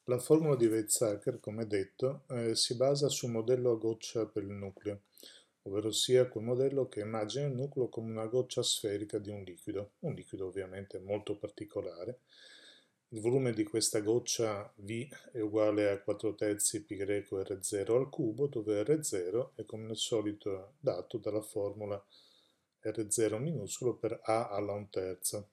La formula di Weizsäcker, come detto, si basa sul modello a goccia per il nucleo, ovvero sia quel modello che immagina il nucleo come una goccia sferica di un liquido ovviamente molto particolare. Il volume di questa goccia V è uguale a 4 terzi π greco R0 al cubo, dove R0 è come al solito dato dalla formula R0 minuscolo per A alla 1 terza.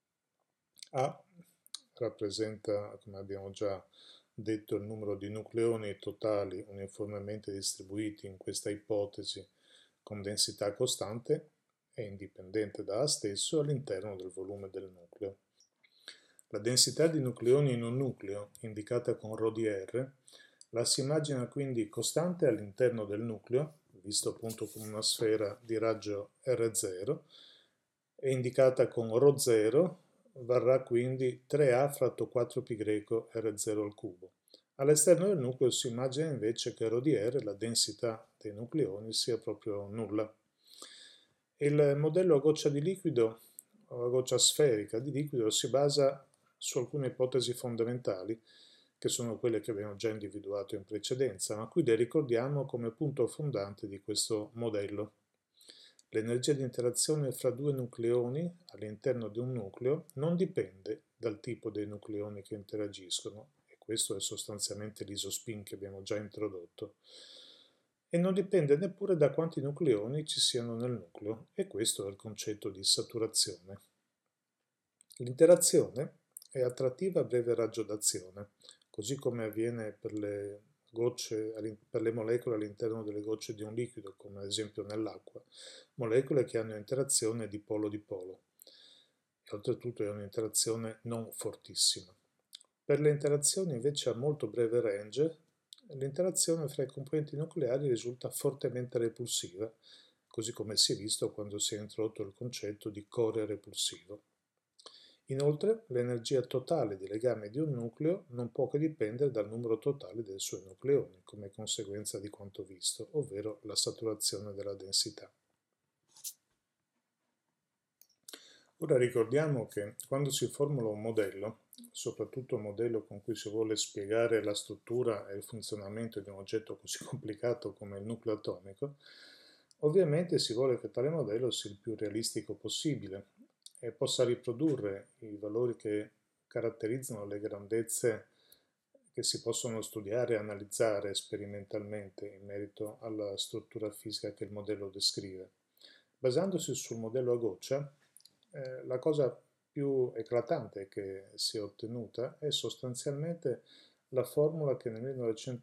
A rappresenta, come abbiamo già detto, il numero di nucleoni totali uniformemente distribuiti in questa ipotesi con densità costante e indipendente da A stesso all'interno del volume del nucleo. La densità di nucleoni in un nucleo, indicata con ρ di R, la si immagina quindi costante all'interno del nucleo, visto appunto come una sfera di raggio R0, e indicata con ρ0, varrà quindi 3A fratto 4π greco R0 al cubo. All'esterno del nucleo si immagina invece che ρ di R, la densità dei nucleoni, sia proprio nulla. Il modello a goccia di liquido, o a goccia sferica di liquido, si basa su alcune ipotesi fondamentali, che sono quelle che abbiamo già individuato in precedenza, ma qui le ricordiamo come punto fondante di questo modello. L'energia di interazione fra due nucleoni all'interno di un nucleo non dipende dal tipo dei nucleoni che interagiscono, e questo è sostanzialmente l'isospin che abbiamo già introdotto, e non dipende neppure da quanti nucleoni ci siano nel nucleo, e questo è il concetto di saturazione. L'interazione è attrattiva a breve raggio d'azione, così come avviene per le molecole all'interno delle gocce di un liquido, come ad esempio nell'acqua, molecole che hanno interazione di polo, e oltretutto è un'interazione non fortissima. Per le interazioni invece a molto breve range, l'interazione fra i componenti nucleari risulta fortemente repulsiva, così come si è visto quando si è introdotto il concetto di core repulsivo. Inoltre, l'energia totale di legame di un nucleo non può che dipendere dal numero totale dei suoi nucleoni, come conseguenza di quanto visto, ovvero la saturazione della densità. Ora ricordiamo che quando si formula un modello, soprattutto un modello con cui si vuole spiegare la struttura e il funzionamento di un oggetto così complicato come il nucleo atomico, ovviamente si vuole che tale modello sia il più realistico possibile e possa riprodurre i valori che caratterizzano le grandezze che si possono studiare e analizzare sperimentalmente in merito alla struttura fisica che il modello descrive. Basandosi sul modello a goccia, la cosa più eclatante che si è ottenuta è sostanzialmente la formula che nel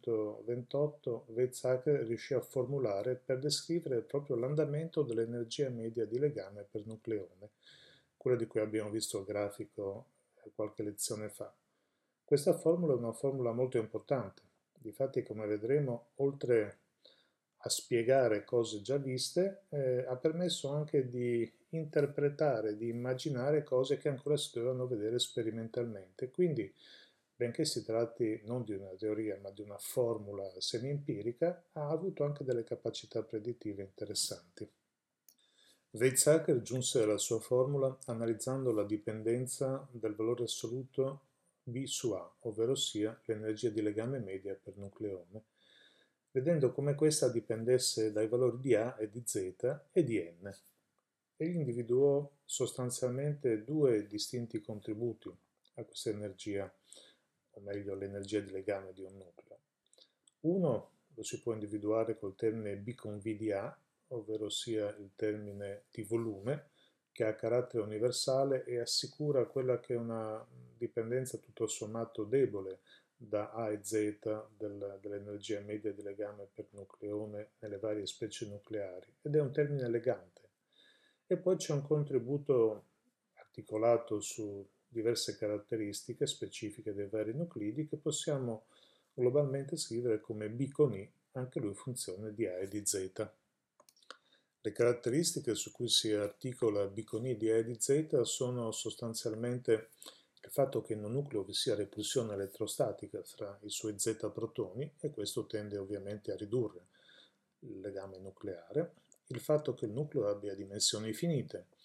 1928 Weizsäcker riuscì a formulare per descrivere proprio l'andamento dell'energia media di legame per nucleone, quella di cui abbiamo visto il grafico qualche lezione fa. Questa formula è una formula molto importante, difatti come vedremo, oltre a spiegare cose già viste, ha permesso anche di interpretare, di immaginare cose che ancora si dovevano vedere sperimentalmente. Quindi, benché si tratti non di una teoria, ma di una formula semi-empirica, ha avuto anche delle capacità predittive interessanti. Weizsäcker giunse alla sua formula analizzando la dipendenza del valore assoluto B su A, ovvero sia l'energia di legame media per nucleone, vedendo come questa dipendesse dai valori di A e di Z e di N. Egli individuò sostanzialmente due distinti contributi a questa energia, o meglio l'energia di legame di un nucleo. Uno lo si può individuare col termine B con V di A, ovvero sia il termine di volume, che ha carattere universale e assicura quella che è una dipendenza tutto sommato debole da A e Z dell'energia media di legame per nucleone nelle varie specie nucleari, ed è un termine elegante. E poi c'è un contributo articolato su diverse caratteristiche specifiche dei vari nuclidi che possiamo globalmente scrivere come B con I, anche lui funzione di A e di Z. Le caratteristiche su cui si articola B con I di A e di Z sono sostanzialmente il fatto che in un nucleo vi sia repulsione elettrostatica fra i suoi Z protoni, e questo tende ovviamente a ridurre il legame nucleare, il fatto che il nucleo abbia dimensioni finite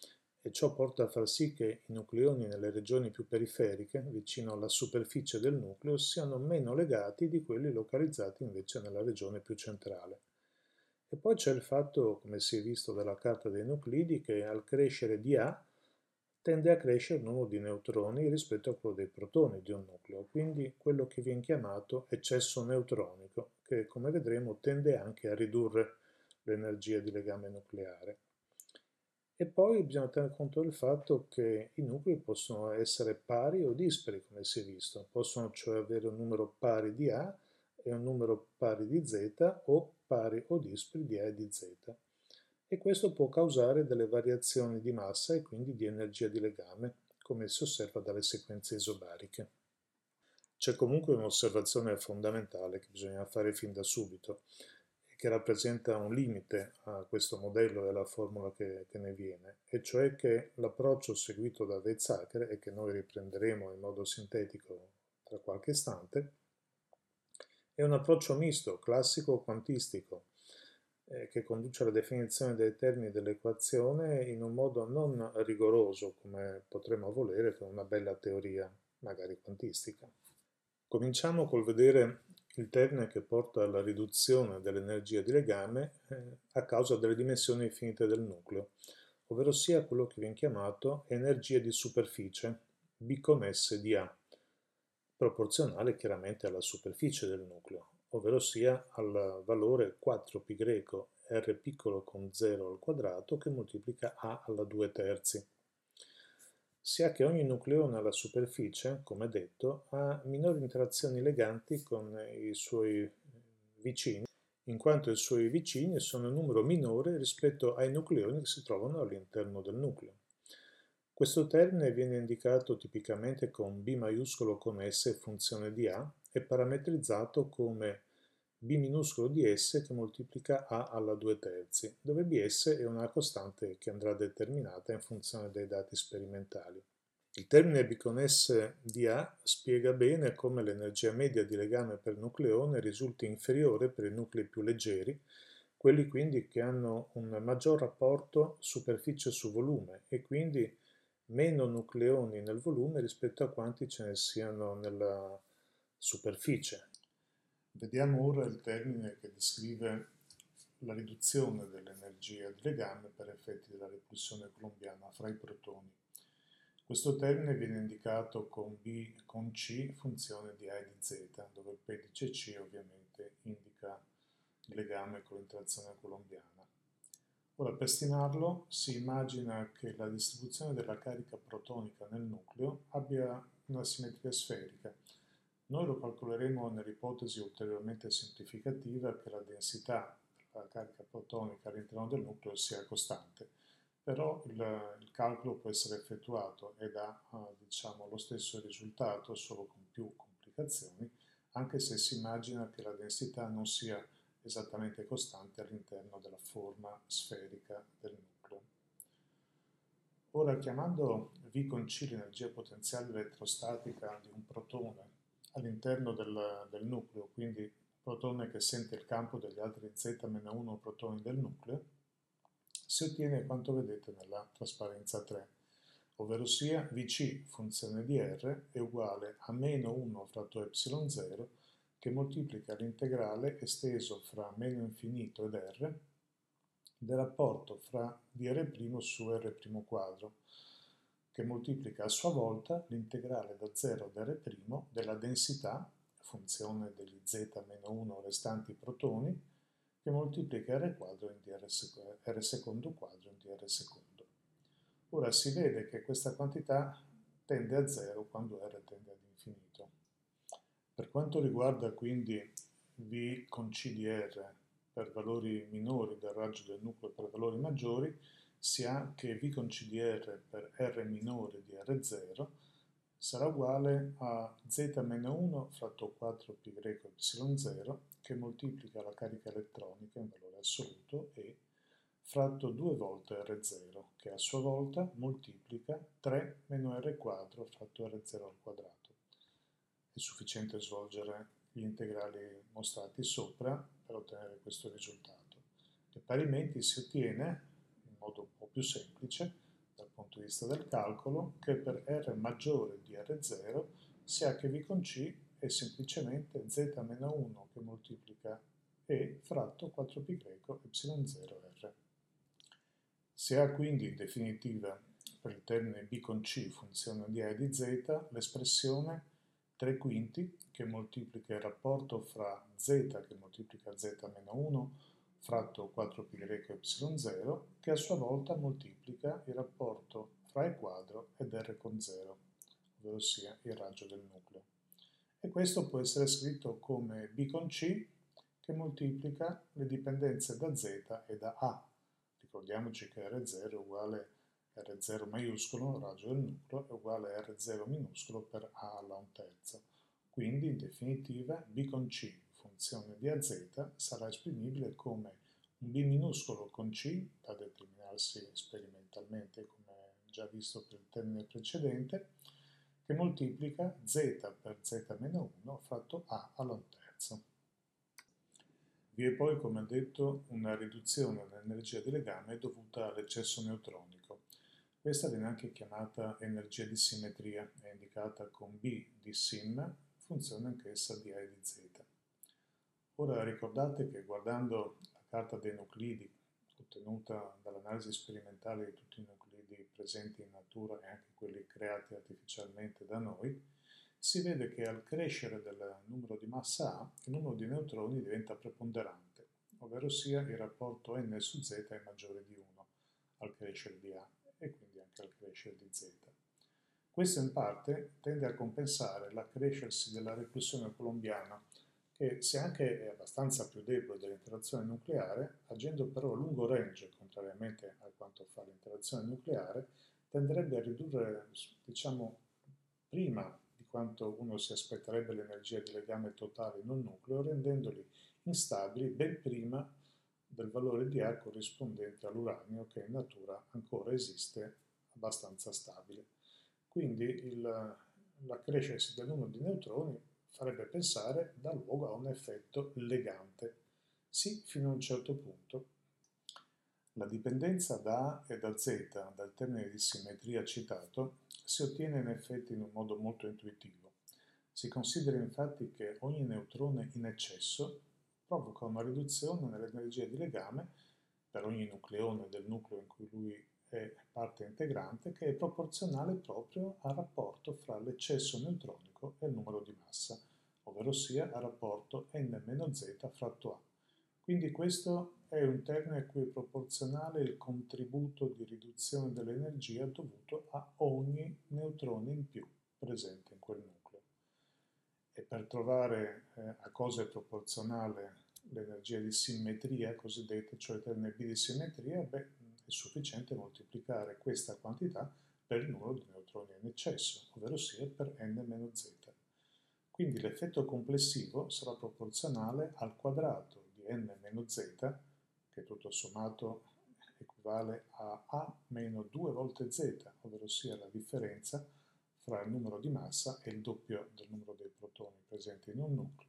e ciò porta a far sì che i nucleoni nelle regioni più periferiche, vicino alla superficie del nucleo, siano meno legati di quelli localizzati invece nella regione più centrale. E poi c'è il fatto, come si è visto dalla carta dei nuclidi, che al crescere di A tende a crescere il numero di neutroni rispetto a quello dei protoni di un nucleo, quindi quello che viene chiamato eccesso neutronico, che come vedremo tende anche a ridurre l'energia di legame nucleare. E poi bisogna tenere conto del fatto che i nuclei possono essere pari o dispari, come si è visto, possono cioè avere un numero pari di A e un numero pari di Z o pari o dispari di A e di Z. E questo può causare delle variazioni di massa e quindi di energia di legame, come si osserva dalle sequenze isobariche. C'è comunque un'osservazione fondamentale che bisogna fare fin da subito e che rappresenta un limite a questo modello e alla formula che ne viene, e cioè che l'approccio seguito da Weizsäcker, e che noi riprenderemo in modo sintetico tra qualche istante, è un approccio misto, classico o quantistico, che conduce alla definizione dei termini dell'equazione in un modo non rigoroso, come potremmo volere con una bella teoria, magari quantistica. Cominciamo col vedere il termine che porta alla riduzione dell'energia di legame a causa delle dimensioni infinite del nucleo, ovvero sia quello che viene chiamato energia di superficie, B con S di A, proporzionale chiaramente alla superficie del nucleo, ovvero sia al valore 4π greco r piccolo con 0 al quadrato che moltiplica A alla 2 terzi. Si ha che ogni nucleone alla superficie, come detto, ha minori interazioni leganti con i suoi vicini, in quanto i suoi vicini sono in numero minore rispetto ai nucleoni che si trovano all'interno del nucleo. Questo termine viene indicato tipicamente con B maiuscolo con S funzione di A e parametrizzato come B minuscolo di S che moltiplica A alla 2 terzi, dove Bs è una costante che andrà determinata in funzione dei dati sperimentali. Il termine B con S di A spiega bene come l'energia media di legame per nucleone risulti inferiore per i nuclei più leggeri, quelli quindi che hanno un maggior rapporto superficie su volume e quindi meno nucleoni nel volume rispetto a quanti ce ne siano nella superficie. Vediamo ora il termine che descrive la riduzione dell'energia di legame per effetti della repulsione coulombiana fra i protoni. Questo termine viene indicato con B con C funzione di A e di Z, dove il pedice C ovviamente indica il legame con l'interazione coulombiana. Ora, per stimarlo, si immagina che la distribuzione della carica protonica nel nucleo abbia una simmetria sferica. Noi lo calcoleremo nell'ipotesi ulteriormente semplificativa che la densità della carica protonica all'interno del nucleo sia costante, però il calcolo può essere effettuato e dà diciamo, lo stesso risultato solo con più complicazioni, anche se si immagina che la densità non sia esattamente costante all'interno della forma sferica del nucleo. Ora, chiamando V con C l'energia potenziale elettrostatica di un protone all'interno del nucleo, quindi protone che sente il campo degli altri Z-1 protoni del nucleo, si ottiene quanto vedete nella trasparenza 3, ovvero sia Vc funzione di R è uguale a meno 1 fratto ε0 che moltiplica l'integrale esteso fra meno infinito ed R del rapporto fra dr' su r' quadro, che moltiplica a sua volta l'integrale da 0 ad r' della densità, funzione degli z-1 restanti protoni, che moltiplica r quadro in r secondo quadro in dr secondo. Ora si vede che questa quantità tende a 0 quando r tende ad infinito. Per quanto riguarda quindi V con C di R per valori minori del raggio del nucleo e per valori maggiori, si ha che V con C di R per R minore di R0 sarà uguale a Z-1 fratto 4π greco ε0 che moltiplica la carica elettronica in valore assoluto e fratto 2 volte R0 che a sua volta moltiplica 3 meno R quadro fratto R0 al quadrato. È sufficiente svolgere gli integrali mostrati sopra per ottenere questo risultato. E parimenti si ottiene, in modo un po' più semplice, dal punto di vista del calcolo, che per R maggiore di R0 sia che V con C è semplicemente z-1 che moltiplica E fratto 4π ε0R. Se A quindi in definitiva per il termine B con C funzione di A e di Z, l'espressione 3 quinti che moltiplica il rapporto fra Z che moltiplica Z-1 fratto 4π ε0 che a sua volta moltiplica il rapporto fra E quadro ed R con 0, ovvero sia il raggio del nucleo. E questo può essere scritto come B con C che moltiplica le dipendenze da Z e da A. Ricordiamoci che R0 è uguale R0 maiuscolo, raggio del nucleo, è uguale a R0 minuscolo per A alla 1/3. Quindi, in definitiva, B con C, funzione di AZ, sarà esprimibile come un B minuscolo con C, da determinarsi sperimentalmente, come già visto per il termine precedente, che moltiplica Z per Z-1 fratto A alla 1/3. Vi è poi, come detto, una riduzione dell'energia di legame dovuta all'eccesso neutronico. Questa viene anche chiamata energia di simmetria, è indicata con B di sim, funzione anch'essa di A e di Z. Ora ricordate che guardando la carta dei nuclidi, ottenuta dall'analisi sperimentale di tutti i nuclidi presenti in natura e anche quelli creati artificialmente da noi, si vede che al crescere del numero di massa A, il numero di neutroni diventa preponderante, ovvero sia il rapporto n su z è maggiore di 1 al crescere di A e quindi anche al crescere di z. Questo in parte tende a compensare l'accrescersi della repulsione colombiana, che se anche è abbastanza più debole dell'interazione nucleare, agendo però a lungo range, contrariamente a quanto fa l'interazione nucleare, tenderebbe a ridurre, diciamo, prima di quanto uno si aspetterebbe l'energia di legame totale in un nucleo, rendendoli instabili ben prima del valore di A corrispondente all'uranio che in natura ancora esiste abbastanza stabile. Quindi l'accrescersi del numero di neutroni farebbe pensare dà luogo a un effetto legante. Sì, fino a un certo punto. La dipendenza da A e da Z dal termine di simmetria citato si ottiene in effetti in un modo molto intuitivo. Si considera infatti che ogni neutrone in eccesso provoca una riduzione nell'energia di legame per ogni nucleone del nucleo in cui lui è parte integrante, che è proporzionale proprio al rapporto fra l'eccesso neutronico e il numero di massa, ovvero sia al rapporto n-z fratto A. Quindi questo è un termine a cui è proporzionale il contributo di riduzione dell'energia dovuto a ogni neutrone in più presente in quel nucleo. E per trovare a cosa è proporzionale l'energia di simmetria cosiddetta, cioè il termine B di simmetria, è sufficiente moltiplicare questa quantità per il numero di neutroni in eccesso, ovvero sia per n-z. Quindi l'effetto complessivo sarà proporzionale al quadrato di n-z, che tutto sommato equivale a A meno 2 volte z, ovvero sia la differenza fra il numero di massa e il doppio del numero dei protoni presenti in un nucleo,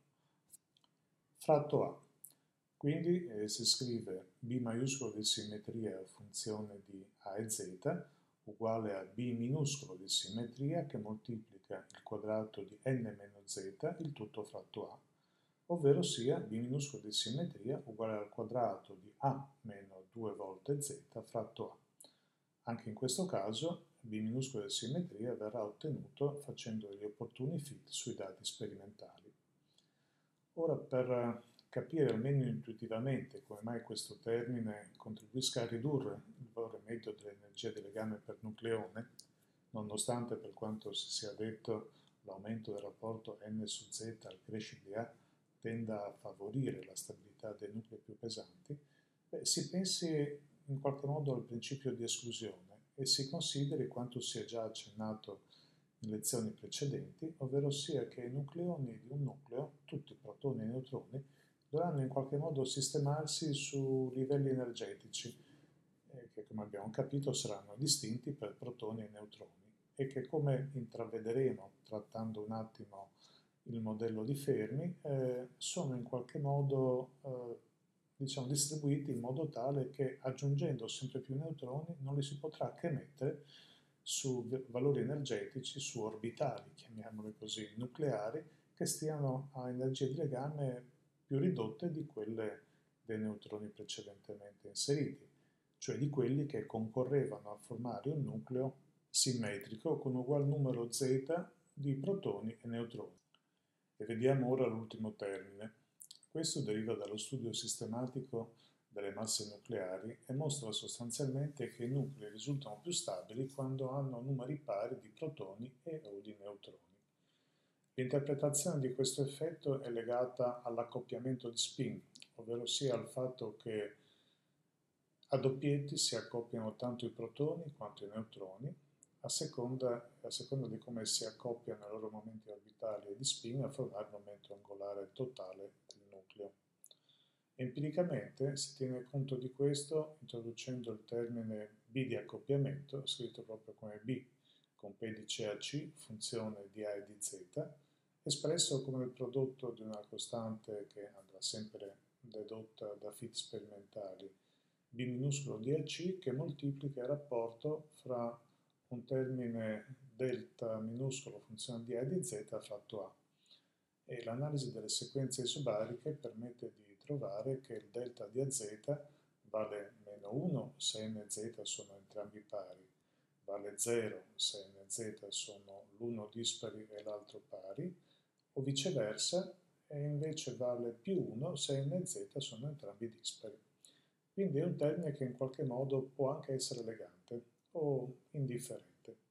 fratto A. Quindi si scrive B maiuscolo di simmetria funzione di A e Z uguale a B minuscolo di simmetria che moltiplica il quadrato di n meno z, il tutto fratto A, ovvero sia B minuscolo di simmetria uguale al quadrato di A meno 2 volte z fratto A. Anche in questo caso B minuscolo di simmetria verrà ottenuto facendo gli opportuni fit sui dati sperimentali. Ora, per capire almeno intuitivamente come mai questo termine contribuisca a ridurre il valore medio dell'energia di legame per nucleone, nonostante per quanto si sia detto l'aumento del rapporto n su z al crescere di A tenda a favorire la stabilità dei nuclei più pesanti, si pensi in qualche modo al principio di esclusione e si consideri quanto si è già accennato in lezioni precedenti, ovvero sia che i nucleoni di un nucleo, tutti protoni e neutroni, dovranno in qualche modo sistemarsi su livelli energetici, che come abbiamo capito saranno distinti per protoni e neutroni, e che come intravederemo trattando un attimo il modello di Fermi, sono in qualche modo diciamo, distribuiti in modo tale che aggiungendo sempre più neutroni non li si potrà che mettere su valori energetici, su orbitali, chiamiamoli così, nucleari, che stiano a energie di legame più ridotte di quelle dei neutroni precedentemente inseriti, cioè di quelli che concorrevano a formare un nucleo simmetrico con ugual numero z di protoni e neutroni. E vediamo ora l'ultimo termine. Questo deriva dallo studio sistematico delle masse nucleari e mostra sostanzialmente che i nuclei risultano più stabili quando hanno numeri pari di protoni e o di neutroni. L'interpretazione di questo effetto è legata all'accoppiamento di spin, ovvero sia al fatto che a doppietti si accoppiano tanto i protoni quanto i neutroni, a seconda di come si accoppiano i loro momenti orbitali e di spin a formare il momento angolare totale del nucleo. Empiricamente si tiene conto di questo introducendo il termine B di accoppiamento, scritto proprio come B con P di CAC, funzione di A e di Z, espresso come il prodotto di una costante che andrà sempre dedotta da fit sperimentali, B minuscolo di AC, che moltiplica il rapporto fra un termine delta minuscolo funzione di A e di Z fatto A. E l'analisi delle sequenze isobariche permette di trovare che il delta di AZ vale meno 1 se nz sono entrambi pari, vale 0 se nz sono l'uno dispari e l'altro pari, o viceversa, e invece vale più 1 se nz sono entrambi dispari. Quindi è un termine che in qualche modo può anche essere elegante o indifferente.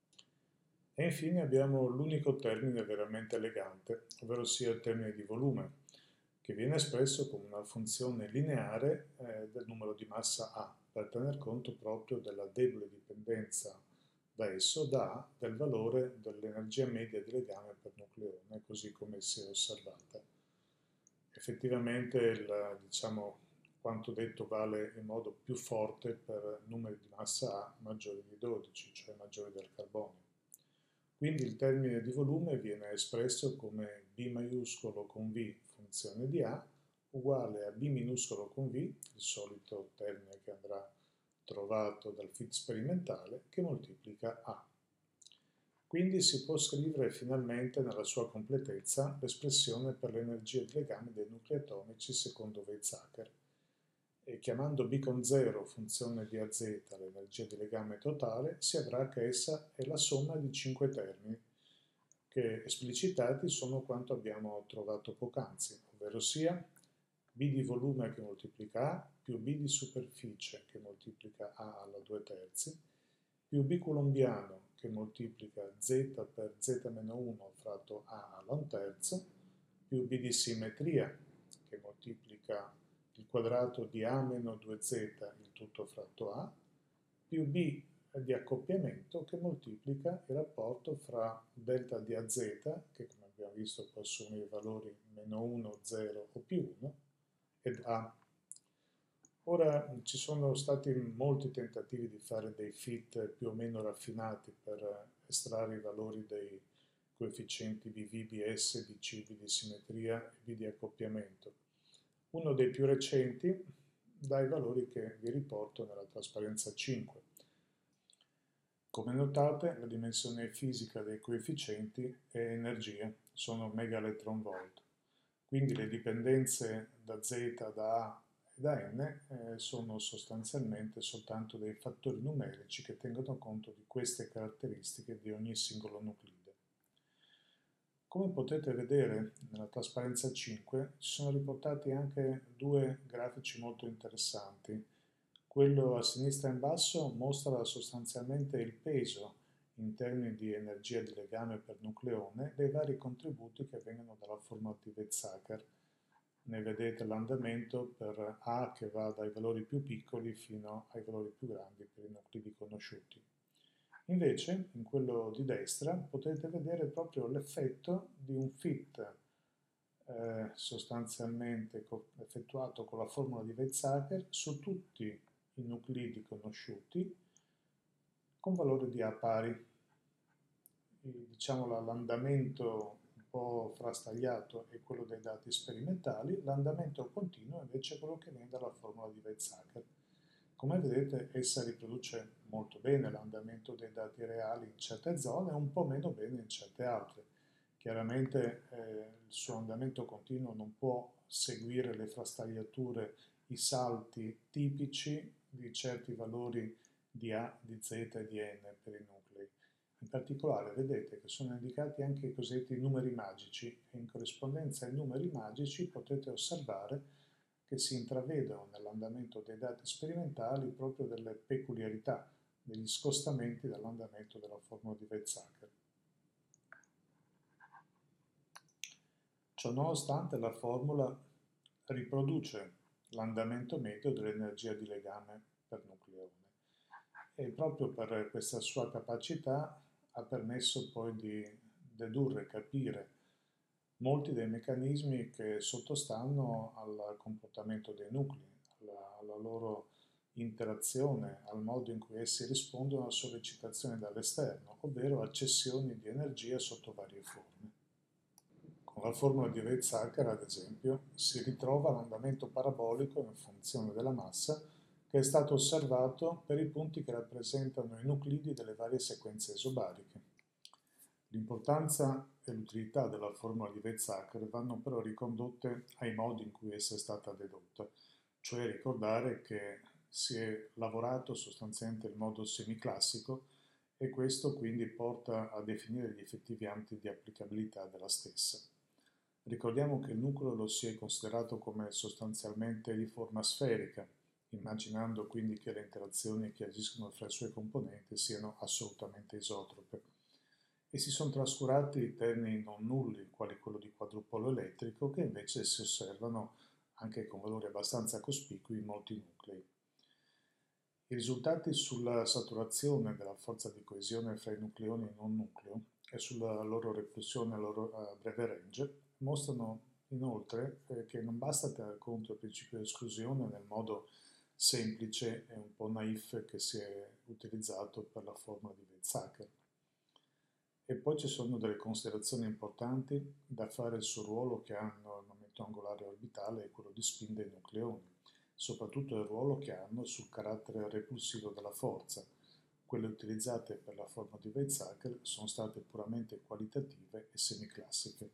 E infine abbiamo l'unico termine veramente elegante, ovvero sia il termine di volume, che viene espresso come una funzione lineare del numero di massa A, per tener conto proprio della debole dipendenza da esso, da A, del valore dell'energia media di legame per nucleone, così come si è osservata. Effettivamente diciamo, quanto detto vale in modo più forte per numeri di massa A maggiori di 12, cioè maggiori del carbonio. Quindi il termine di volume viene espresso come B maiuscolo con V funzione di A uguale a B minuscolo con V, il solito termine che andrà trovato dal fit sperimentale, che moltiplica A. Quindi si può scrivere finalmente nella sua completezza l'espressione per l'energia di legame dei nuclei atomici secondo Weizsäcker. E chiamando B con 0 funzione di AZ l'energia di legame totale, si avrà che essa è la somma di 5 termini, che esplicitati sono quanto abbiamo trovato poc'anzi, ovvero sia B di volume che moltiplica A più B di superficie che moltiplica A alla 2/3, più B coulombiano che moltiplica Z per Z-1 fratto A alla 1/3, più B di simmetria che moltiplica il quadrato di A meno 2Z il tutto fratto A, più B di accoppiamento che moltiplica il rapporto fra delta di AZ, che come abbiamo visto può assumere i valori meno 1, 0 o più 1, ed A. Ora ci sono stati molti tentativi di fare dei fit più o meno raffinati per estrarre i valori dei coefficienti BV, BS, BC, B di simmetria e B di accoppiamento. Uno dei più recenti dà i valori che vi riporto nella trasparenza 5. Come notate, la dimensione fisica dei coefficienti è energia, sono megaelectronvolt. Quindi le dipendenze da Z, da A e da N sono sostanzialmente soltanto dei fattori numerici che tengono conto di queste caratteristiche di ogni singolo nuclide. Come potete vedere nella trasparenza 5 ci sono riportati anche due grafici molto interessanti. Quello a sinistra in basso mostra sostanzialmente il peso in termini di energia di legame per nucleone dei vari contributi che vengono dalla formula di Weizsäcker. Ne vedete l'andamento per A che va dai valori più piccoli fino ai valori più grandi per i nuclidi conosciuti. Invece, in quello di destra, potete vedere proprio l'effetto di un fit sostanzialmente effettuato con la formula di Weizsäcker su tutti i nuclidi conosciuti con valore di A pari. Diciamo l'andamento po' frastagliato è quello dei dati sperimentali, l'andamento continuo invece è quello che viene dalla formula di Weizsäcker. Come vedete essa riproduce molto bene l'andamento dei dati reali in certe zone e un po' meno bene in certe altre. Chiaramente il suo andamento continuo non può seguire le frastagliature, i salti tipici di certi valori di A, di Z e di N per i nuclei. In particolare vedete che sono indicati anche i cosiddetti numeri magici e in corrispondenza ai numeri magici potete osservare che si intravedono nell'andamento dei dati sperimentali proprio delle peculiarità, degli scostamenti dall'andamento della formula di Weizsäcker. Ciononostante la formula riproduce l'andamento medio dell'energia di legame per nucleone e proprio per questa sua capacità ha permesso poi di dedurre, capire molti dei meccanismi che sottostanno al comportamento dei nuclei, alla loro interazione, al modo in cui essi rispondono a sollecitazioni dall'esterno, ovvero a cessioni di energia sotto varie forme. Con la formula di Weizsäcker, ad esempio, si ritrova l'andamento parabolico in funzione della massa che è stato osservato per i punti che rappresentano i nuclidi delle varie sequenze isobariche. L'importanza e l'utilità della formula di Weizsäcker vanno però ricondotte ai modi in cui essa è stata dedotta, cioè ricordare che si è lavorato sostanzialmente in modo semiclassico e questo quindi porta a definire gli effettivi ambiti di applicabilità della stessa. Ricordiamo che il nucleo lo si è considerato come sostanzialmente di forma sferica, immaginando quindi che le interazioni che agiscono fra i suoi componenti siano assolutamente isotrope. E si sono trascurati i termini non nulli, quali quello di quadrupolo elettrico, che invece si osservano anche con valori abbastanza cospicui in molti nuclei. I risultati sulla saturazione della forza di coesione fra i nucleoni non nucleo e sulla loro repulsione a breve range mostrano inoltre che non basta tenere conto del principio di esclusione nel modo semplice e un po' naif che si è utilizzato per la formula di Weizsäcker. E poi ci sono delle considerazioni importanti da fare sul ruolo che hanno il momento angolare orbitale e quello di spin dei nucleoni, soprattutto il ruolo che hanno sul carattere repulsivo della forza. Quelle utilizzate per la formula di Weizsäcker sono state puramente qualitative e semiclassiche.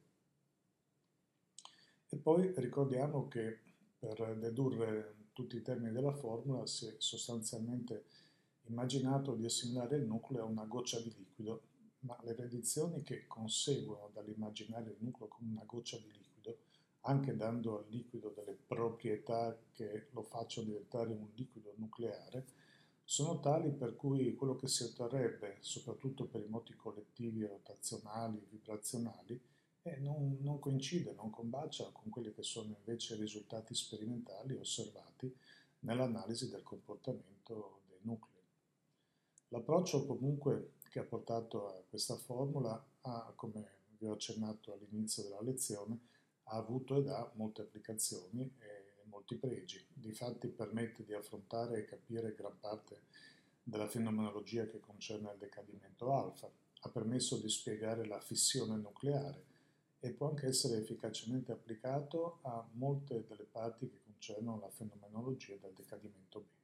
E poi ricordiamo che per dedurre tutti i termini della formula si è sostanzialmente immaginato di assimilare il nucleo a una goccia di liquido, ma le predizioni che conseguono dall'immaginare il nucleo come una goccia di liquido, anche dando al liquido delle proprietà che lo facciano diventare un liquido nucleare, sono tali per cui quello che si otterrebbe, soprattutto per i moti collettivi rotazionali, vibrazionali, non coincide, non combacia con quelli che sono invece i risultati sperimentali osservati nell'analisi del comportamento dei nuclei. L'approccio comunque che ha portato a questa formula ha, come vi ho accennato all'inizio della lezione, ha avuto ed ha molte applicazioni e molti pregi. Difatti permette di affrontare e capire gran parte della fenomenologia che concerne il decadimento alfa, ha permesso di spiegare la fissione nucleare e può anche essere efficacemente applicato a molte delle parti che concernono la fenomenologia del decadimento beta.